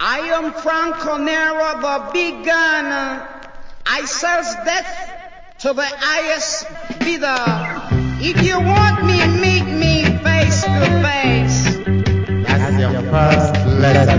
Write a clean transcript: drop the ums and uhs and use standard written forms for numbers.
I am Franco Nero, the big gun. I sells death to the highest bidder. If you want me, meet me face to face. That's your first letter.